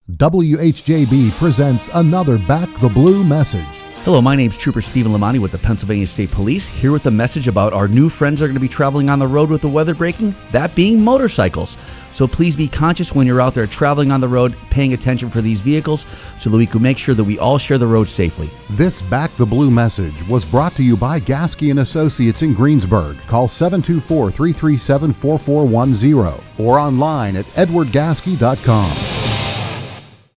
WHJB presents another Back the Blue message. Hello, my name's Trooper Stephen Lamani with the Pennsylvania State Police, here with a message about our new friends that are going to be traveling on the road with the weather breaking, that being motorcycles. So please be conscious when you're out there traveling on the road, paying attention for these vehicles so that we can make sure that we all share the road safely. This Back the Blue message was brought to you by Gasky & Associates in Greensburg. Call 724-337-4410 or online at edwardgasky.com.